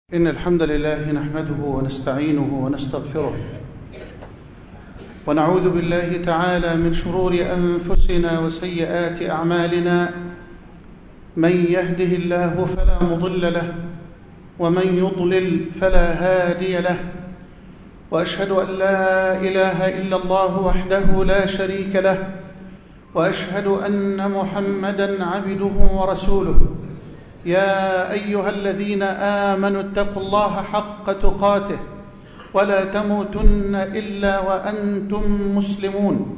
إن الحمد لله نحمده ونستعينه ونستغفره ونعوذ بالله تعالى من شرور أنفسنا وسيئات أعمالنا. من يهده الله فلا مضل له ومن يضلل فلا هادي له، وأشهد أن لا إله إلا الله وحده لا شريك له، وأشهد أن محمدًا عبده ورسوله. يا أيها الذين آمنوا اتقوا الله حق تقاته ولا تموتن إلا وأنتم مسلمون.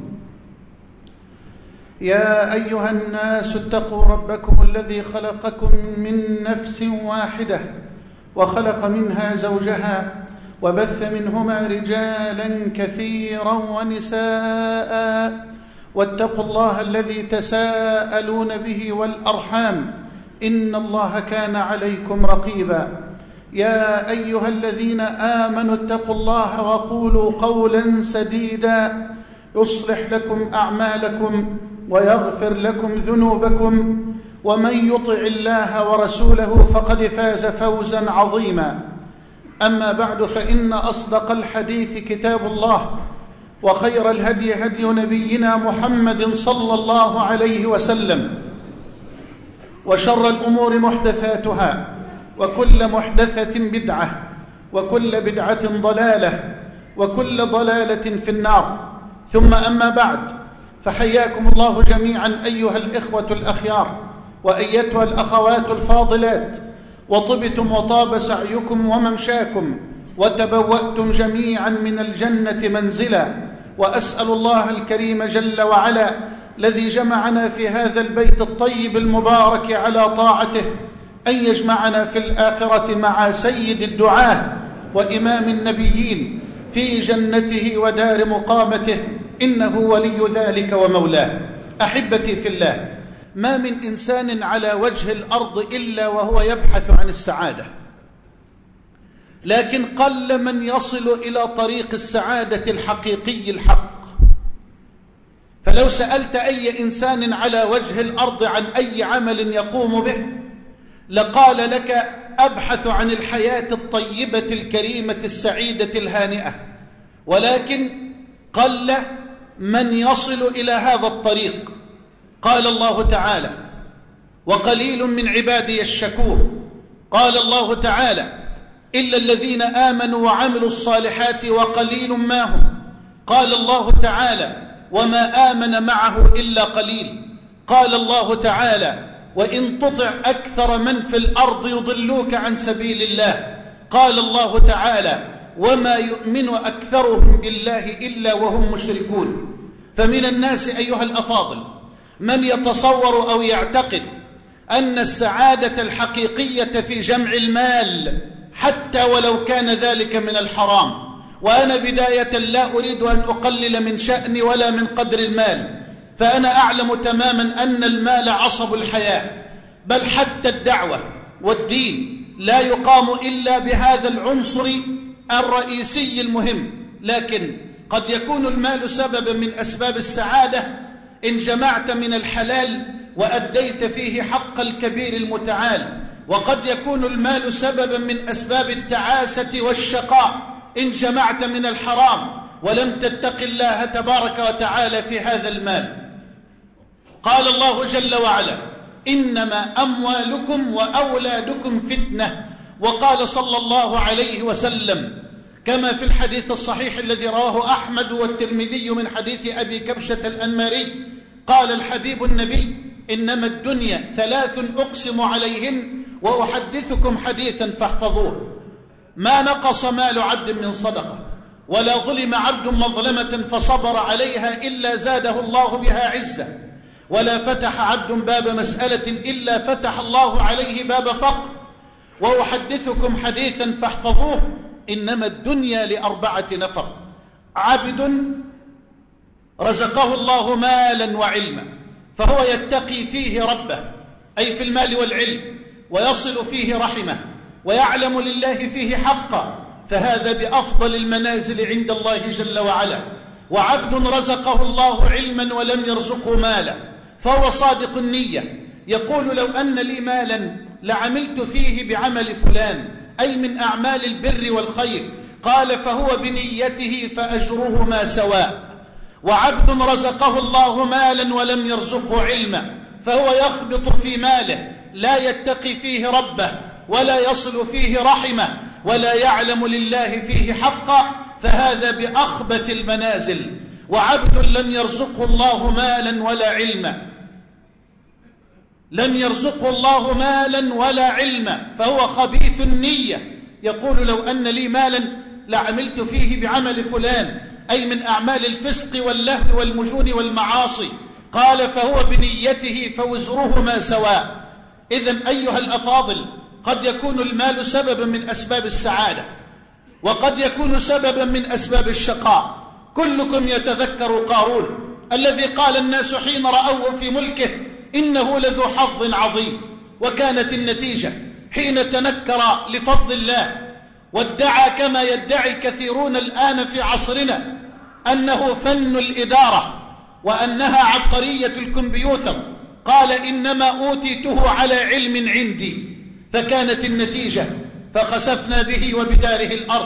يا أيها الناس اتقوا ربكم الذي خلقكم من نفس واحدة وخلق منها زوجها وبث منهما رجالا كثيرا ونساء، واتقوا الله الذي تساءلون به والأرحام إن الله كان عليكم رقيبا. يا أيها الذين آمنوا اتقوا الله وقولوا قولا سديدا يصلح لكم أعمالكم ويغفر لكم ذنوبكم، ومن يطع الله ورسوله فقد فاز فوزا عظيما. أما بعد، فإن أصدق الحديث كتاب الله، وخير الهدي هدي نبينا محمد صلى الله عليه وسلم، وشر الأمور محدثاتها، وكل محدثة بدعة، وكل بدعة ضلالة، وكل ضلالة في النار. ثم أما بعد، فحياكم الله جميعا أيها الإخوة الأخيار وأيتها الأخوات الفاضلات، وطبتم وطاب سعيكم وممشاكم، وتبوأتم جميعا من الجنة منزلا. وأسأل الله الكريم جل وعلا الذي جمعنا في هذا البيت الطيب المبارك على طاعته أن يجمعنا في الآخرة مع سيد الدعاة وإمام النبيين في جنته ودار مقامته، إنه ولي ذلك ومولاه. أحبتي في الله، ما من إنسان على وجه الأرض إلا وهو يبحث عن السعادة، لكن قل من يصل إلى طريق السعادة الحقيقي الحق. فلو سألت أي إنسان على وجه الأرض عن أي عمل يقوم به، لقال لك أبحث عن الحياة الطيبة الكريمة السعيدة الهانئة، ولكن قل من يصل إلى هذا الطريق. قال الله تعالى: وقليل من عبادي الشكور. قال الله تعالى: إلا الذين آمنوا وعملوا الصالحات وقليل ما هم. قال الله تعالى: وما آمن معه إلا قليل. قال الله تعالى: وإن تطع أكثر من في الأرض يضلوك عن سبيل الله. قال الله تعالى: وما يؤمن أكثرهم بالله إلا وهم مشركون. فمن الناس أيها الأفاضل من يتصور أو يعتقد أن السعادة الحقيقية في جمع المال، حتى ولو كان ذلك من الحرام. وأنا بداية لا أريد أن أقلل من شأن ولا من قدر المال، فأنا أعلم تماما أن المال عصب الحياة، بل حتى الدعوة والدين لا يقام إلا بهذا العنصر الرئيسي المهم. لكن قد يكون المال سببا من أسباب السعادة إن جمعت من الحلال وأديت فيه حق الكبير المتعال، وقد يكون المال سببا من أسباب التعاسة والشقاء إن جمعت من الحرام ولم تتق الله تبارك وتعالى في هذا المال. قال الله جل وعلا: إنما أموالكم وأولادكم فتنة. وقال صلى الله عليه وسلم كما في الحديث الصحيح الذي رواه أحمد والترمذي من حديث أبي كبشة الأنماري، قال الحبيب النبي: إنما الدنيا ثلاث أقسم عليهن وأحدثكم حديثا فاحفظوه: ما نقص مال عبد من صدقة، ولا ظلم عبد مظلمة فصبر عليها إلا زاده الله بها عزة، ولا فتح عبد باب مسألة إلا فتح الله عليه باب فقر. وأحدثكم حديثا فاحفظوه: إنما الدنيا لأربعة نفر: عبد رزقه الله مالا وعلما فهو يتقي فيه ربه، أي في المال والعلم، ويصل فيه رحمه، ويعلم لله فيه حقا، فهذا بأفضل المنازل عند الله جل وعلا. وعبد رزقه الله علما ولم يرزقه مالا فهو صادق النية، يقول: لو أن لي مالا لعملت فيه بعمل فلان أي من أعمال البر والخير. قال فهو بنيته فأجرهما سواء. وعبد رزقه الله مالا ولم يرزقه علما فهو يخبط في ماله لا يتقي فيه ربه ولا يصل فيه رحمه ولا يعلم لله فيه حقا، فهذا بأخبث المنازل. وعبد لم يرزقه الله مالا ولا علما، لم يرزقه الله مالا ولا علما فهو خبيث النية، يقول لو أن لي مالا لعملت فيه بعمل فلان، أي من أعمال الفسق واللهو والمجون والمعاصي. قال فهو بنيته فوزرهما سواء. إذن أيها الأفاضل، قد يكون المال سببا من أسباب السعادة وقد يكون سببا من أسباب الشقاء. كلكم يتذكر قارون الذي قال الناس حين رأوه في ملكه إنه لذو حظ عظيم، وكانت النتيجة حين تنكر لفضل الله وادعى كما يدعي الكثيرون الآن في عصرنا أنه فن الإدارة وأنها عبقرية الكمبيوتر، قال إنما أوتيته على علم عندي، فكانت النتيجة فخسفنا به وبداره الأرض.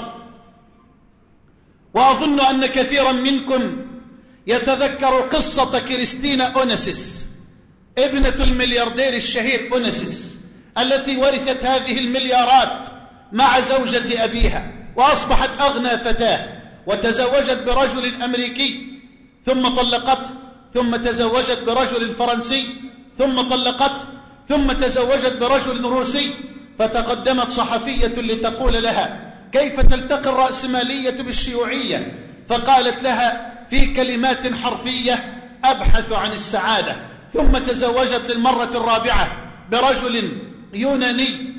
وأظن أن كثيرا منكم يتذكر قصة كريستينا أونسيس ابنة الملياردير الشهير أونسيس التي ورثت هذه المليارات مع زوجة أبيها وأصبحت أغنى فتاة، وتزوجت برجل أمريكي ثم طلقته، ثم تزوجت برجل فرنسي ثم طلقته، ثم تزوجت برجل روسي. فتقدمت صحفية لتقول لها كيف تلتقي الرأسمالية بالشيوعية؟ فقالت لها في كلمات حرفية أبحث عن السعادة. ثم تزوجت للمرة الرابعة برجل يوناني،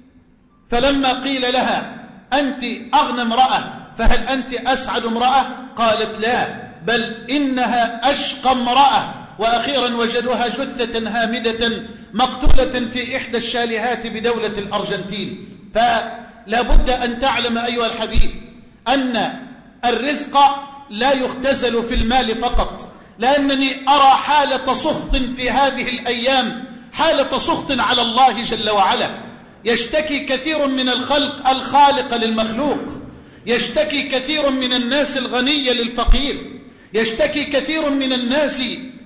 فلما قيل لها أنت أغنى امرأة فهل أنت أسعد امرأة؟ قالت لا، بل إنها أشقى امرأة. وأخيرا وجدوها جثة هامدة مقتولة في إحدى الشاليهات بدولة الأرجنتين. فلا بد أن تعلم أيها الحبيب أن الرزق لا يختزل في المال فقط، لأنني أرى حالة سخط في هذه الأيام، حالة سخط على الله جل وعلا. يشتكي كثير من الخالق للمخلوق، يشتكي كثير من الناس الغني للفقير، يشتكي كثير من الناس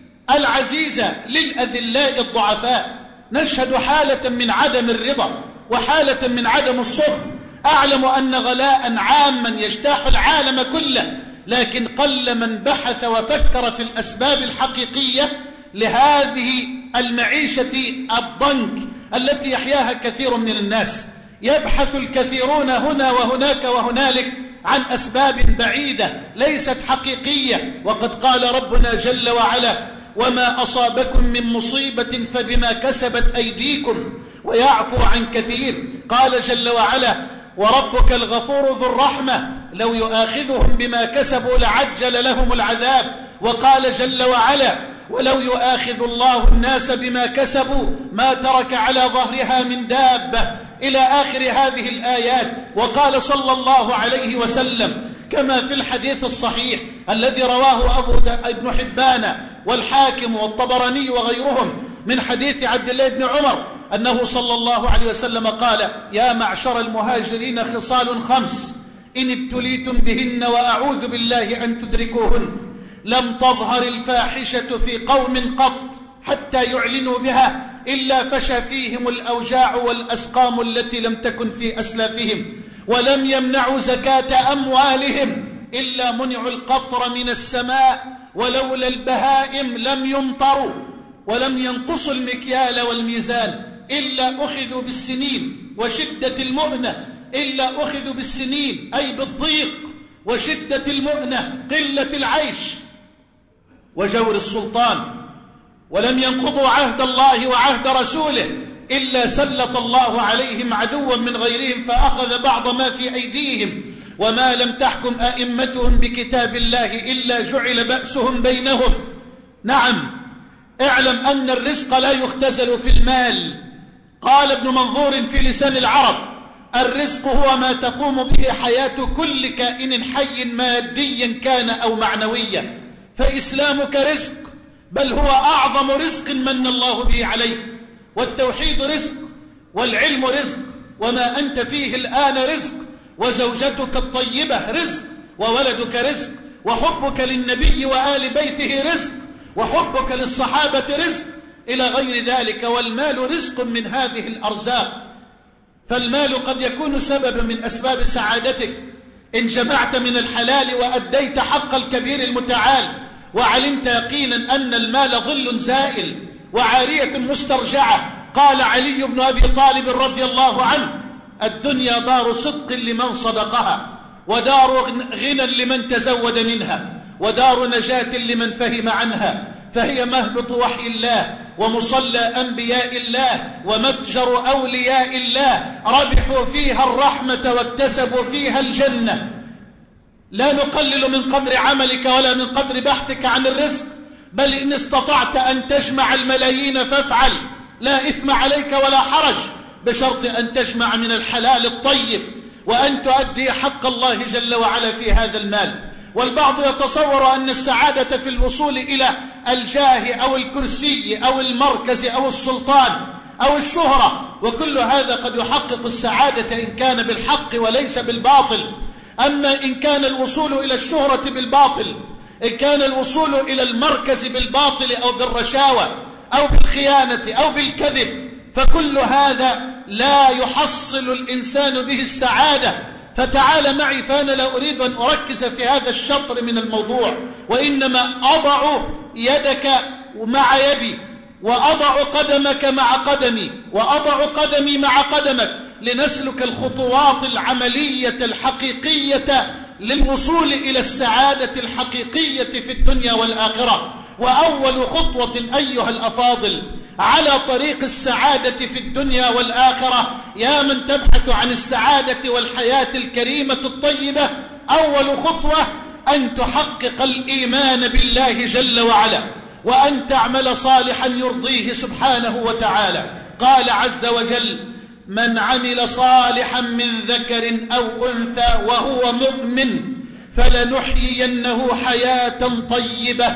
العزيزة للأذلاء الضعفاء. نشهد حالة من عدم الرضا وحالة من عدم السخط. أعلم أن غلاء عاما يجتاح العالم كله، لكن قل من بحث وفكر في الأسباب الحقيقية لهذه المعيشة الضنك التي يحياها كثير من الناس. يبحث الكثيرون هنا وهناك وهنالك عن أسباب بعيدة ليست حقيقية، وقد قال ربنا جل وعلا وما أصابكم من مصيبة فبما كسبت أيديكم ويعفو عن كثير. قال جل وعلا وربك الغفور ذو الرحمة لو يؤاخذهم بما كسبوا لعجل لهم العذاب. وقال جل وعلا ولو يؤاخذ الله الناس بما كسبوا ما ترك على ظهرها من دابة إلى آخر هذه الآيات. وقال صلى الله عليه وسلم كما في الحديث الصحيح الذي رواه ابن حبان والحاكم والطبراني وغيرهم من حديث عبد الله بن عمر أنه صلى الله عليه وسلم قال يا معشر المهاجرين خصال 5 إن ابتليتم بهن وأعوذ بالله أن تدركوهن لم تظهر الفاحشة في قوم قط حتى يعلنوا بها إلا فشى فيهم الأوجاع والأسقام التي لم تكن في أسلافهم ولم يمنعوا زكاة أموالهم إلا منعوا القطر من السماء ولولا البهائم لم يمطروا ولم ينقصوا المكيال والميزان إلا أخذوا بالسنين وشدة المؤنة إلا أخذوا بالسنين أي بالضيق وشدة المؤنة قلة العيش وجور السلطان ولم ينقضوا عهد الله وعهد رسوله إلا سلط الله عليهم عدوا من غيرهم فأخذ بعض ما في أيديهم وما لم تحكم أئمتهم بكتاب الله إلا جعل بأسهم بينهم. نعم اعلم أن الرزق لا يختزل في المال. قال ابن منظور في لسان العرب الرزق هو ما تقوم به حياة كل كائن حي ماديا كان أو معنويا. فإسلامك رزق بل هو أعظم رزق من الله به عليك، والتوحيد رزق والعلم رزق وما أنت فيه الآن رزق، وزوجتك الطيبة رزق، وولدك رزق، وحبك للنبي وآل بيته رزق، وحبك للصحابة رزق، إلى غير ذلك. والمال رزق من هذه الأرزاق، فالمال قد يكون سببا من أسباب سعادتك إن جمعت من الحلال وأديت حق الكبير المتعال، وعلمت يقينا أن المال ظل زائل وعارية مسترجعة. قال علي بن أبي طالب رضي الله عنه: الدنيا دار صدق لمن صدقها، ودار غنى لمن تزود منها، ودار نجاة لمن فهم عنها، فهي مهبط وحي الله، ومصلى أنبياء الله، ومتجر أولياء الله، ربحوا فيها الرحمة واكتسبوا فيها الجنة. لا نقلل من قدر عملك ولا من قدر بحثك عن الرزق، بل إن استطعت أن تجمع الملايين فافعل، لا إثم عليك ولا حرج، بشرط أن تجمع من الحلال الطيب، وأن تؤدي حق الله جل وعلا في هذا المال. والبعض يتصور أن السعادة في الوصول إلى الجاه أو الكرسي أو المركز أو السلطان أو الشهرة، وكل هذا قد يحقق السعادة إن كان بالحق وليس بالباطل. أما إن كان الوصول إلى الشهرة بالباطل، إن كان الوصول إلى المركز بالباطل أو بالرشاوى أو بالخيانة أو بالكذب، فكل هذا لا يحصل الإنسان به السعادة. فتعال معي، فأنا لا أريد أن أركز في هذا الشطر من الموضوع، وإنما أضع يدك مع يدي، وأضع قدمك مع قدمي، وأضع قدمي مع قدمك، لنسلك الخطوات العملية الحقيقية للوصول إلى السعادة الحقيقية في الدنيا والآخرة. وأول خطوة أيها الأفاضل على طريق السعادة في الدنيا والآخرة، يا من تبحث عن السعادة والحياة الكريمة الطيبة، أول خطوة أن تحقق الإيمان بالله جل وعلا، وأن تعمل صالحا يرضيه سبحانه وتعالى. قال عز وجل: من عمل صالحا من ذكر أو أنثى وهو مؤمن فلنحيينه حياة طيبة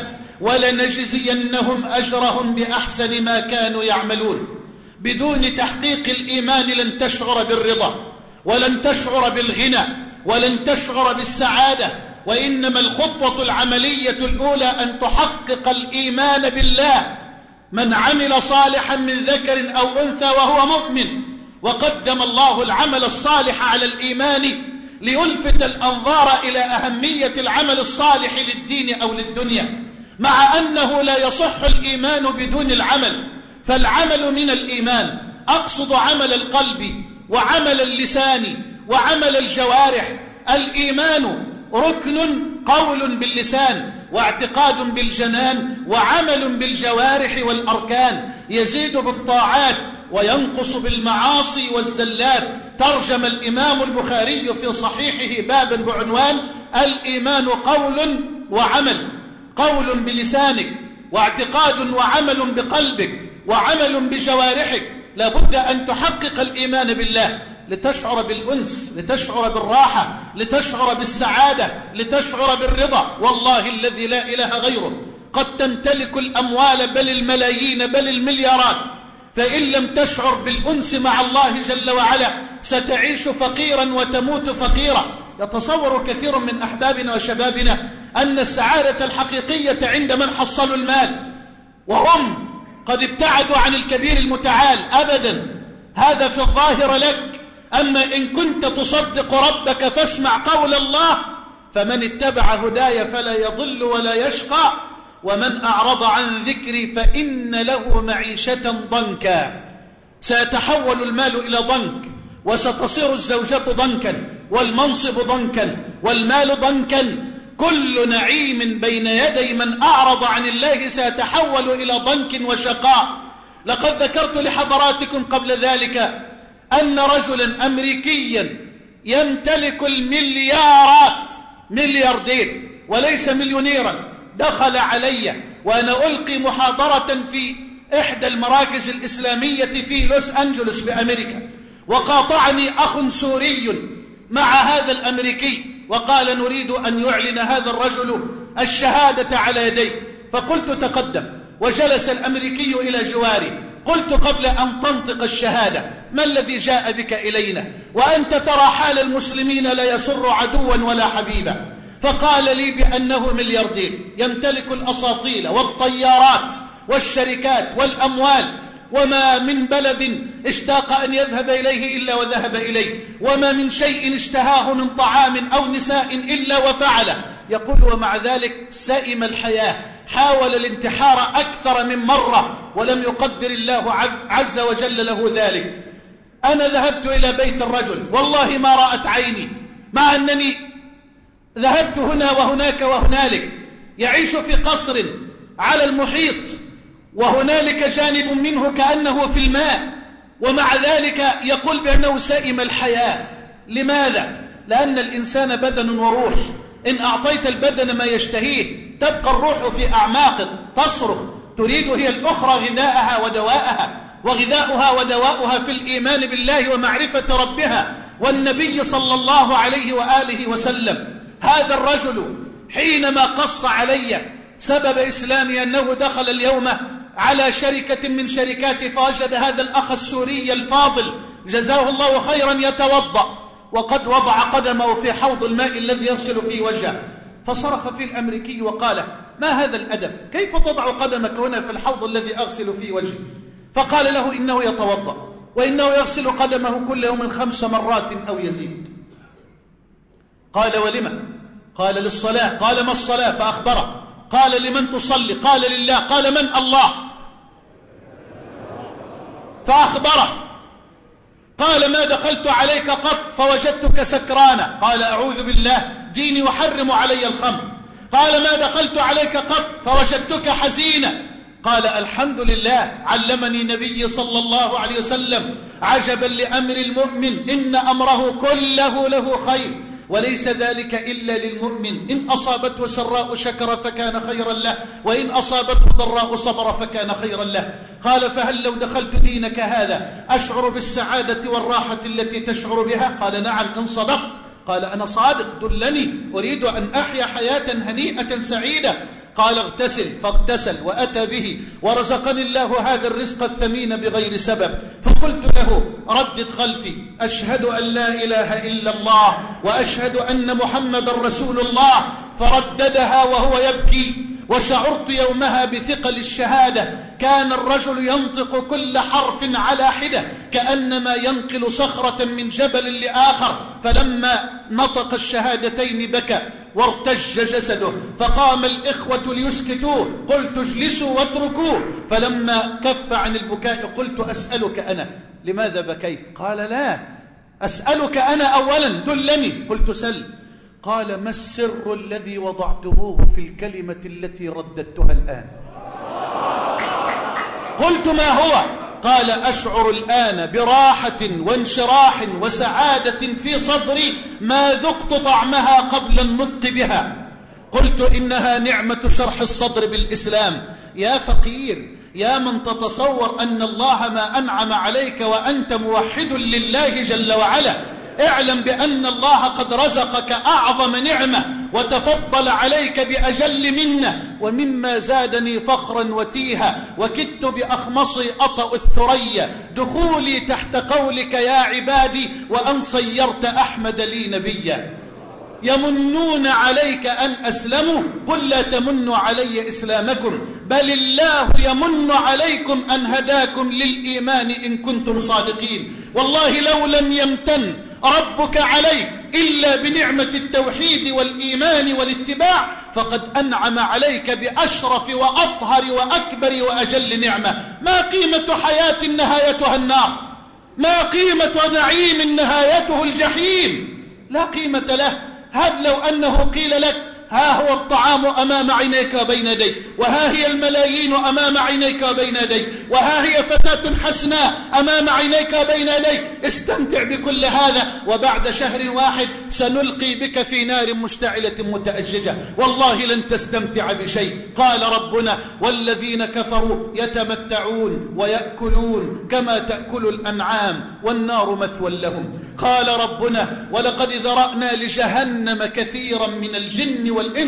ولنجزينهم أجرهم بأحسن ما كانوا يعملون. بدون تحقيق الإيمان لن تشعر بالرضا، ولن تشعر بالغنى، ولن تشعر بالسعادة. وإنما الخطوة العملية الأولى أن تحقق الإيمان بالله. من عمل صالحا من ذكر أو أنثى وهو مؤمن، وقدم الله العمل الصالح على الإيمان ليلفت الأنظار إلى أهمية العمل الصالح للدين أو للدنيا، مع أنه لا يصح الإيمان بدون العمل. فالعمل من الإيمان، أقصد عمل القلب وعمل اللسان وعمل الجوارح. الإيمان ركن قول باللسان واعتقاد بالجنان وعمل بالجوارح والأركان، يزيد بالطاعات وينقص بالمعاصي والزلات. ترجم الإمام البخاري في صحيحه بابا بعنوان: الإيمان قول وعمل، قول بلسانك، واعتقاد وعمل بقلبك، وعمل بجوارحك. لابد أن تحقق الإيمان بالله لتشعر بالأنس، لتشعر بالراحة، لتشعر بالسعادة، لتشعر بالرضا. والله الذي لا إله غيره قد تمتلك الأموال بل الملايين بل المليارات، فإن لم تشعر بالأنس مع الله جل وعلا ستعيش فقيرا وتموت فقيرا. يتصور كثير من أحبابنا وشبابنا أن السعادة الحقيقية عند من حصلوا المال وهم قد ابتعدوا عن الكبير المتعال. أبدا، هذا في الظاهر لك. أما إن كنت تصدق ربك فاسمع قول الله: فمن اتبع هداي فلا يضل ولا يشقى ومن أعرض عن ذكري فإن له معيشة ضنكا. سيتحول المال إلى ضنك، وستصير الزوجة ضنكا، والمنصب ضنكا، والمال ضنكا. كل نعيم بين يدي من أعرض عن الله سيتحول إلى ضنك وشقاء. لقد ذكرت لحضراتكم قبل ذلك أن رجلا أمريكيا يمتلك المليارات، ملياردير وليس مليونيرا، دخل علي وأنا ألقي محاضرة في إحدى المراكز الإسلامية في لوس أنجلوس بأمريكا، وقاطعني أخ سوري مع هذا الأمريكي وقال: نريد أن يعلن هذا الرجل الشهادة على يديك. فقلت: تقدم. وجلس الأمريكي إلى جواري، قلت قبل أن تنطق الشهادة: ما الذي جاء بك إلينا وأنت ترى حال المسلمين لا يسر عدوا ولا حبيبا؟ فقال لي بأنه ملياردير يمتلك الأساطيل والطيارات والشركات والأموال، وما من بلد اشتاق أن يذهب إليه إلا وذهب إليه، وما من شيء اشتهاه من طعام أو نساء إلا وفعله. يقول: ومع ذلك سئم الحياة، حاول الانتحار أكثر من مرة ولم يقدر الله عز وجل له ذلك. أنا ذهبت إلى بيت الرجل والله ما رأت عيني، مع أنني ذهبت هنا وهناك وهنالك. يعيش في قصر على المحيط وهنالك جانب منه كأنه في الماء، ومع ذلك يقول بأنه سئم الحياة. لماذا؟ لأن الإنسان بدن وروح، إن أعطيت البدن ما يشتهيه تبقى الروح في أعماقك تصرخ، تريد هي الأخرى غذاءها ودواءها، وغذاؤها ودواؤها في الإيمان بالله ومعرفة ربها والنبي صلى الله عليه وآله وسلم. هذا الرجل حينما قص علي سبب إسلامي أنه دخل اليوم على شركة من شركاته فوجد هذا الأخ السوري الفاضل جزاه الله خيرا يتوضأ وقد وضع قدمه في حوض الماء الذي يغسل فيه وجهه، فصرخ فيه الأمريكي وقال: ما هذا الأدب؟ كيف تضع قدمك هنا في الحوض الذي أغسل فيه وجهي؟ فقال له: إنه يتوضأ وإنه يغسل قدمه كل يوم 5 مرات أو يزيد. قال: ولما؟ قال: للصلاة. قال: ما الصلاة؟ فأخبره. قال: لمن تصلي؟ قال: لله. قال: من؟ الله. فأخبره. قال: ما دخلت عليك قط فوجدتك سكرانا. قال: أعوذ بالله، ديني يحرم علي الخمر. قال: ما دخلت عليك قط فوجدتك حزينا. قال: الحمد لله، علمني نبي صلى الله عليه وسلم: عجبا لأمر المؤمن إن أمره كله له خير، وليس ذلك إلا للمؤمن، إن أصابته سراء شكر فكان خيرا له، وإن أصابته ضراء صبر فكان خيرا له. قال: فهل لو دخلت دينك هذا أشعر بالسعادة والراحة التي تشعر بها؟ قال: نعم إن صدقت. قال: أنا صادق، دلني، أريد أن أحيا حياة هنيئة سعيدة. قال: اغتسل. فاغتسل وأتى به، ورزقني الله هذا الرزق الثمين بغير سبب. فقلت له: ردد خلفي، أشهد أن لا إله إلا الله وأشهد أن محمد رسول الله. فرددها وهو يبكي، وشعرت يومها بثقل الشهادة. كان الرجل ينطق كل حرف على حدة كأنما ينقل صخرة من جبل لآخر. فلما نطق الشهادتين بكى وارتج جسده، فقام الإخوة ليسكتوه. قلت: اجلسوا واتركوه. فلما كف عن البكاء قلت: أسألك أنا لماذا بكيت؟ قال: لا، أسألك أنا أولا، دلني. قلت: سل. قال: ما السر الذي وضعتموه في الكلمة التي رددتها الآن؟ قلت: ما هو؟ قال: أشعر الآن براحة وانشراح وسعادة في صدري ما ذقت طعمها قبل النطق بها. قلت: إنها نعمة شرح الصدر بالإسلام. يا فقير، يا من تتصور أن الله ما أنعم عليك وأنت موحد لله جل وعلا، اعلم بأن الله قد رزقك أعظم نعمة وتفضل عليك بأجل منه. ومما زادني فخرا وتيها وكدت بأخمصي أطأ الثريا دخولي تحت قولك يا عبادي وأن صيرت أحمد لي نبيا. يمنون عليك أن أسلموا، قل لا تمنوا علي إسلامكم، بل الله يمن عليكم أن هداكم للإيمان إن كنتم صادقين. والله لو لم يمتن ربك عليك إلا بنعمة التوحيد والإيمان والاتباع فقد أنعم عليك بأشرف وأطهر وأكبر وأجل نعمة. ما قيمة حياة نهايتها النار؟ ما قيمة نعيم نهايته الجحيم؟ لا قيمة له. هب لو أنه قيل لك: ها هو الطعام أمام عينيك وبين يديك، وها هي الملايين أمام عينيك وبين يديك، وها هي فتاة حسناء أمام عينيك وبين يديك، استمتع بكل هذا، وبعد شهر واحد سنلقي بك في نار مشتعلة متأججة، والله لن تستمتع بشيء. قال ربنا: والذين كفروا يتمتعون ويأكلون كما تأكل الأنعام والنار مثوى لهم. قال ربنا: ولقد ذرأنا لجهنم كثيرا من الجن والإنس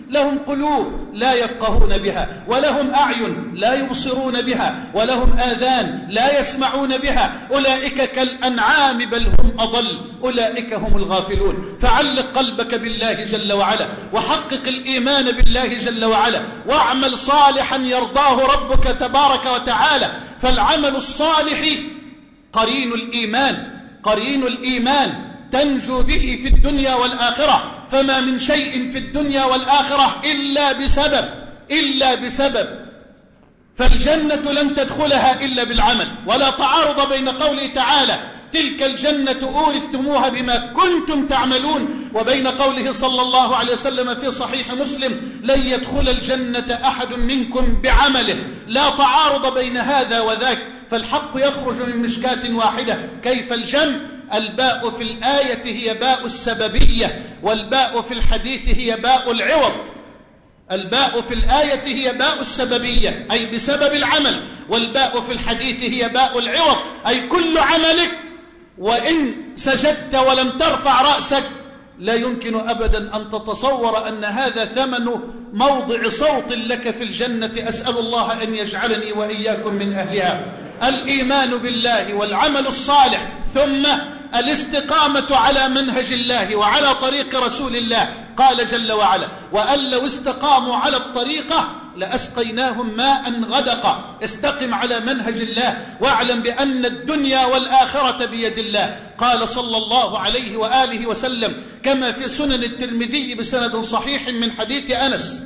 لهم قلوب لا يفقهون بها، ولهم أعين لا يبصرون بها، ولهم آذان لا يسمعون بها، أولئك كالأنعام بل هم أضل، أولئك هم الغافلون. فعلق قلبك بالله جل وعلا، وحقق الإيمان بالله جل وعلا، واعمل صالحا يرضاه ربك تبارك وتعالى. فالعمل الصالح قرين الإيمان، قرين الإيمان تنجو به في الدنيا والآخرة. فما من شيء في الدنيا والآخرة إلا بسبب. فالجنة لن تدخلها إلا بالعمل، ولا تعارض بين قوله تعالى تلك الجنة أورثتموها بما كنتم تعملون، وبين قوله صلى الله عليه وسلم في صحيح مسلم لن يدخل الجنة أحد منكم بعمله. لا تعارض بين هذا وذاك، فالحق يخرج من مشكاة واحدة. كيف الجمع؟ الباء في الآية هي باء السببية، والباء في الحديث هي باء العوض. الباء في الآية هي باء السببية أي بسبب العمل، والباء في الحديث هي باء العوض أي كل عملك وإن سجدت ولم ترفع رأسك لا يمكن أبدا أن تتصور أن هذا ثمن موضع صوت لك في الجنة. أسأل الله أن يجعلني وإياكم من أهلها. الإيمان بالله والعمل الصالح، ثم الاستقامة على منهج الله وعلى طريق رسول الله. قال جل وعلا وأن لو استقاموا على الطريقة لأسقيناهم ماء غدقا. استقم على منهج الله، واعلم بأن الدنيا والآخرة بيد الله. قال صلى الله عليه وآله وسلم كما في سنن الترمذي بسند صحيح من حديث أنس: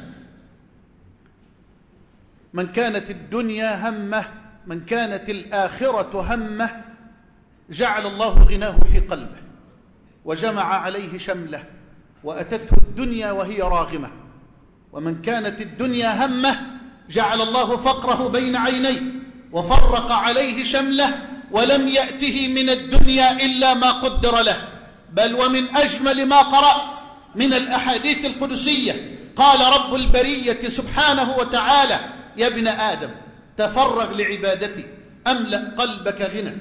من كانت الدنيا همه، من كانت الآخرة همه، جعل الله غناه في قلبه وجمع عليه شمله وأتته الدنيا وهي راغمة. ومن كانت الدنيا همه جعل الله فقره بين عينيه وفرق عليه شمله ولم يأته من الدنيا إلا ما قدر له. بل ومن أجمل ما قرأت من الأحاديث القدسية قال رب البرية سبحانه وتعالى: يا ابن آدم تفرغ لعبادتي أملأ قلبك غنى،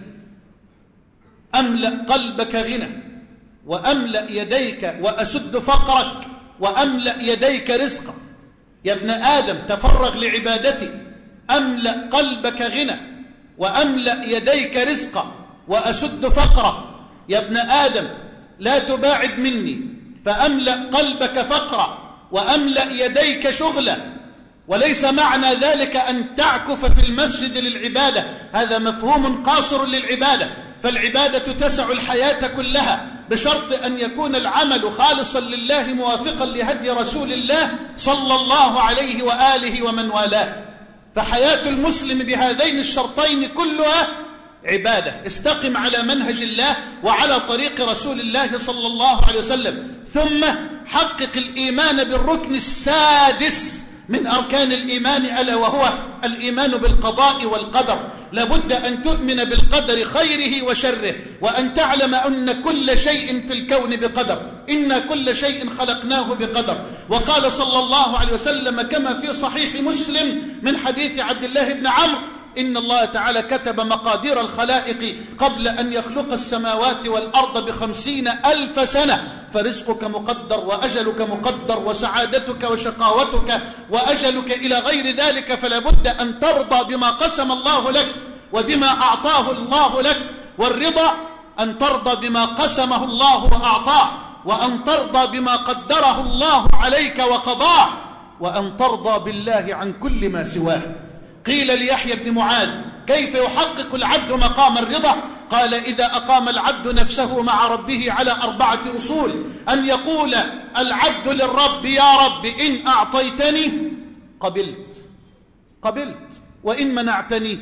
أملأ قلبك غنى، وأملأ يديك وأسد فقرك، وأملأ يديك رزقا. يا ابن آدم تفرغ لعبادتي أملأ قلبك غنى، وأملأ يديك رزقا، وأسد فقرا. يا ابن آدم لا تباعد مني فأملأ قلبك فقرا وأملأ يديك شغلا. وليس معنى ذلك أن تعكف في المسجد للعبادة، هذا مفهوم قاصر للعبادة، فالعبادة تسع الحياة كلها بشرط أن يكون العمل خالصا لله موافقا لهدي رسول الله صلى الله عليه وآله ومن والاه. فحياة المسلم بهذين الشرطين كلها عبادة. استقم على منهج الله وعلى طريق رسول الله صلى الله عليه وسلم. ثم حقق الإيمان بالركن السادس من أركان الإيمان، ألا وهو الإيمان بالقضاء والقدر. لابد أن تؤمن بالقدر خيره وشره، وأن تعلم أن كل شيء في الكون بقدر، إن كل شيء خلقناه بقدر. وقال صلى الله عليه وسلم كما في صحيح مسلم من حديث عبد الله بن عمرو: إن الله تعالى كتب مقادير الخلائق قبل أن يخلق السماوات والأرض ب50,000 سنة، فرزقك مقدر وأجلك مقدر وسعادتك وشقاوتك وأجلك إلى غير ذلك. فلا بد أن ترضى بما قسم الله لك وبما أعطاه الله لك. والرضا أن ترضى بما قسمه الله وأعطاه، وأن ترضى بما قدره الله عليك وقضاه، وأن ترضى بالله عن كل ما سواه. قيل ليحيى بن معاذ: كيف يحقق العبد مقام الرضا؟ قال: إذا أقام العبد نفسه مع ربه على 4 أصول: أن يقول العبد للرب: يا رب إن أعطيتني قبلت، وإن منعتني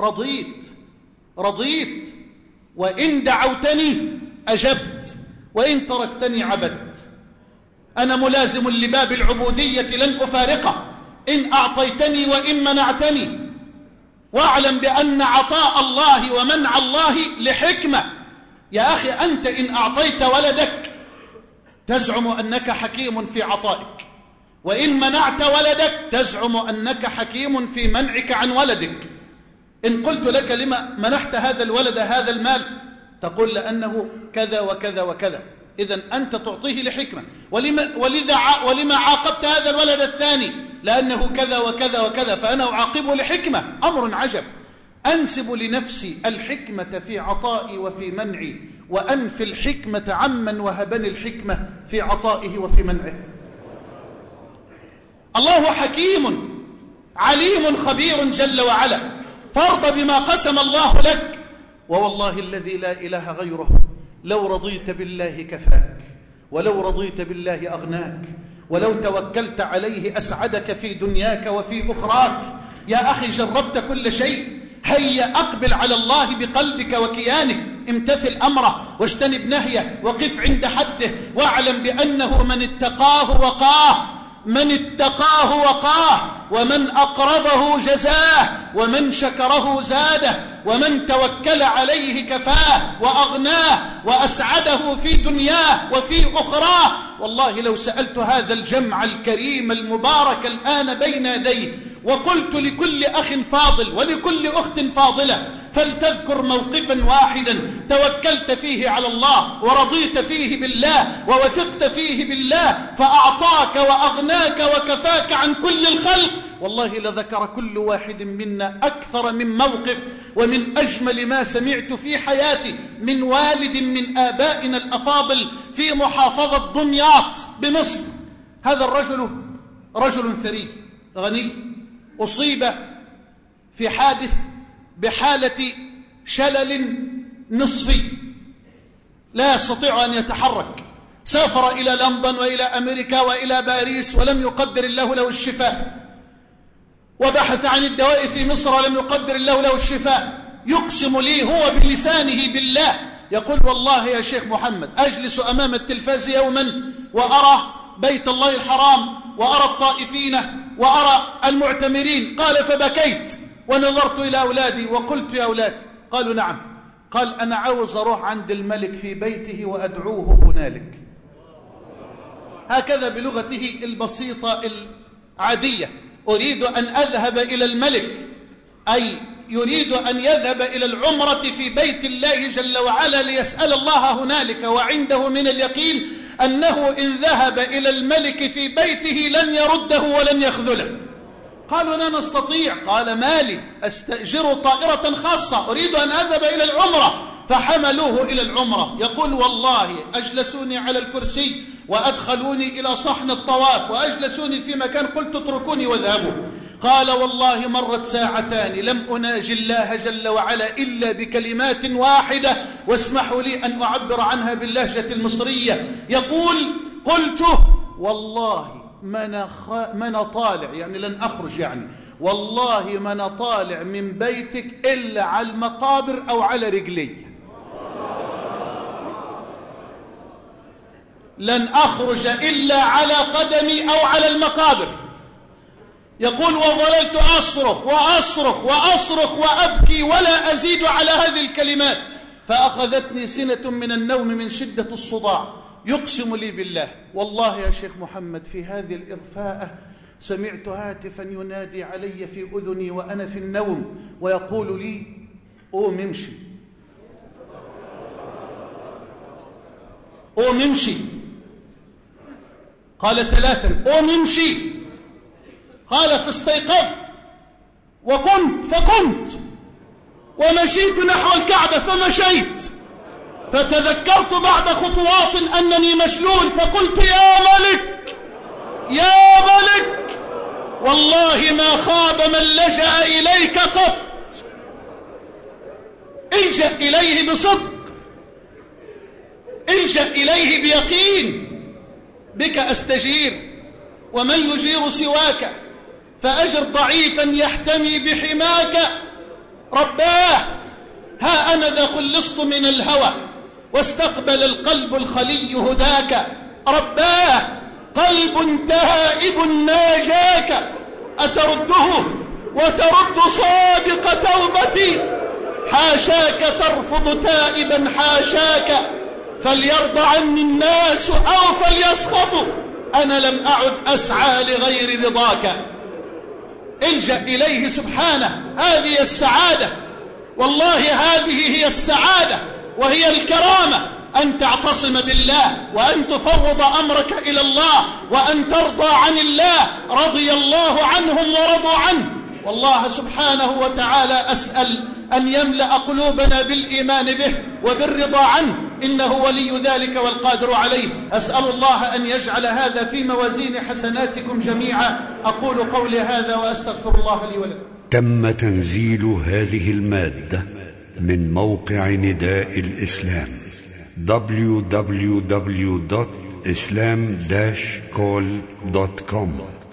رضيت، وإن دعوتني أجبت، وإن تركتني عبدت. أنا ملازم لباب العبودية لن أفارقه، إن أعطيتني وإن منعتني. واعلم بأن عطاء الله ومنع الله لحكمة. يا أخي أنت إن أعطيت ولدك تزعم أنك حكيم في عطائك، وإن منعت ولدك تزعم أنك حكيم في منعك عن ولدك. إن قلت لك: لما منحت هذا الولد هذا المال؟ تقول: لأنه كذا وكذا وكذا. إذن أنت تعطيه لحكمة. ولما عاقبت هذا الولد الثاني؟ لأنه كذا وكذا وكذا، فأنا أعاقبه لحكمة. أمر عجب. أنسب لنفسي الحكمة في عطائي وفي منعي، وأنفي الحكمة عمن وهبني الحكمة في عطائه وفي منعه. الله حكيم عليم خبير جل وعلا، فارض بما قسم الله لك. ووالله الذي لا إله غيره، لو رضيت بالله كفاك، ولو رضيت بالله أغناك، ولو توكلت عليه أسعدك في دنياك وفي أخراك. يا أخي جربت كل شيء، هيا أقبل على الله بقلبك وكيانك، امتثل أمره واجتنب نهيه، وقف عند حده، واعلم بأنه من اتقاه وقاه، من اتقاه وقاه، ومن أقرضه جزاه، ومن شكره زاده، ومن توكل عليه كفاه وأغناه وأسعده في دنياه وفي أخراه. والله لو سألت هذا الجمع الكريم المبارك الآن بين يديه وقلت لكل أخ فاضل ولكل أخت فاضلة فلتذكر موقفا واحدا توكلت فيه على الله ورضيت فيه بالله ووثقت فيه بالله فأعطاك وأغناك وكفاك عن كل الخلق، والله لذكر كل واحد منا أكثر من موقف ومن أجمل ما سمعت في حياتي من والد من آبائنا الأفاضل في محافظة دمياط بمصر. هذا الرجل رجل ثري غني، أصيب في حادث بحالة شلل نصفي لا يستطيع أن يتحرك، سافر إلى لندن وإلى أمريكا وإلى باريس ولم يقدر الله له الشفاء، وبحث عن الدواء في مصر ولم يقدر الله له الشفاء. يقسم لي هو بلسانه بالله، يقول والله يا شيخ محمد أجلس أمام التلفاز يوما وأرى بيت الله الحرام وأرى الطائفين وأرى المعتمرين. قال فبكيت ونظرت إلى أولادي وقلت يا أولاد، قالوا نعم، قال أنا عاوز أروح عند الملك في بيته وأدعوه هنالك. هكذا بلغته البسيطة العادية، أريد أن أذهب إلى الملك، أي يريد أن يذهب إلى العمرة في بيت الله جل وعلا ليسأل الله هنالك، وعنده من اليقين أنه إن ذهب إلى الملك في بيته لن يرده ولن يخذله. قالوا لا نستطيع، قال مالي أستأجر طائرة خاصة أريد أن أذهب إلى العمرة، فحملوه إلى العمرة. يقول والله أجلسوني على الكرسي وأدخلوني إلى صحن الطواف وأجلسوني في مكان، قلت اتركوني واذهبوا. قال والله مرت ساعتان لم أناجي الله جل وعلا إلا بكلمات واحدة، واسمحوا لي أن أعبر عنها باللهجة المصرية. يقول قلت والله ما أنا طالع، يعني لن أخرج، يعني والله ما أنا طالع من بيتك إلا على المقابر أو على رجلي، لن أخرج إلا على قدمي أو على المقابر. يقول وظللت أصرخ وأصرخ وأصرخ وأبكي ولا أزيد على هذه الكلمات، فأخذتني سنة من النوم من شدة الصداع. يقسم لي بالله والله يا شيخ محمد في هذه الإغفاءة سمعت هاتفا ينادي علي في أذني وأنا في النوم ويقول لي قوم امشي، قوم امشي. قال ثلاثا قوم امشي. قال فاستيقظت وقمت فقمت ومشيت نحو الكعبة فمشيت، فتذكرت بعد خطوات أنني مشلول، فقلت يا ملك يا ملك والله ما خاب من لجأ إليك قط، الجأ إليه بصدق، الجأ إليه بيقين، بك أستجير ومن يجير سواك، فأجر ضعيفا يحتمي بحماك. رباه ها أنا ذا خلصت من الهوى واستقبل القلب الخلي هداك. رباه قلب تائب ناجاك، أترده وترد صادق توبتي، حاشاك ترفض تائبا حاشاك، فليرضى عني الناس أو فليسخطوا، أنا لم أعد أسعى لغير رضاك. الجأ إليه سبحانه، هذه السعادة، والله هذه هي السعادة وهي الكرامة أن تعتصم بالله، وأن تفوض أمرك إلى الله، وأن ترضى عن الله. رضي الله عنهم ورضوا عنه. والله سبحانه وتعالى أسأل أن يملأ قلوبنا بالإيمان به وبالرضا عنه، إنه ولي ذلك والقادر عليه. أسأل الله أن يجعل هذا في موازين حسناتكم جميعا. أقول قولي هذا وأستغفر الله لي ولكم. تم تنزيل هذه المادة من موقع نداء الإسلام www.islam-call.com